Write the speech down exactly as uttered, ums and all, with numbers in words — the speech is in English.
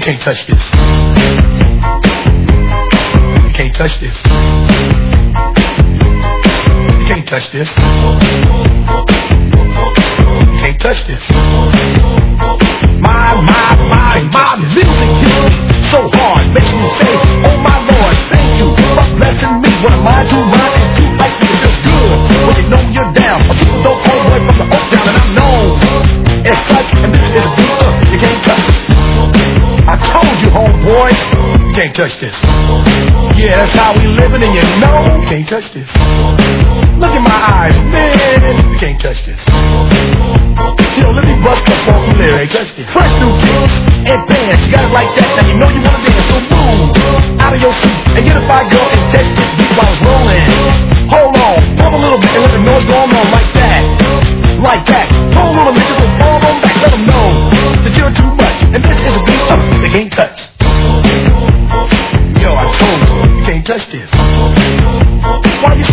can't touch this. You can't touch this. You can't touch this. You can't touch this. My, my, my, my music hits me so hard, makes me say, oh my Lord, thank you for blessing me. What am I to run and do like me? It feels good when you know you're down. A people don't come away from the oak down, and I'm known as such, and this is a beat up. You can't touch it. I told you, homeboy, you can't touch this. Yeah, that's how we living, and you know you can't touch this. Look in my eyes, man, you can't touch this. Yo, let me bust the funky lyrics. Fresh new kicks and bands, you got it like that. Now you know you wanna dance, so move out of your seat and get a fire girl and test this beat while it's rolling. Hold on, pump a little bit and let the noise go on like that, like that. Pull a little bit, just fall on back, let them know that you're too much, and this is a beat up they can't touch. Yo, I told you, you can't touch this. Why you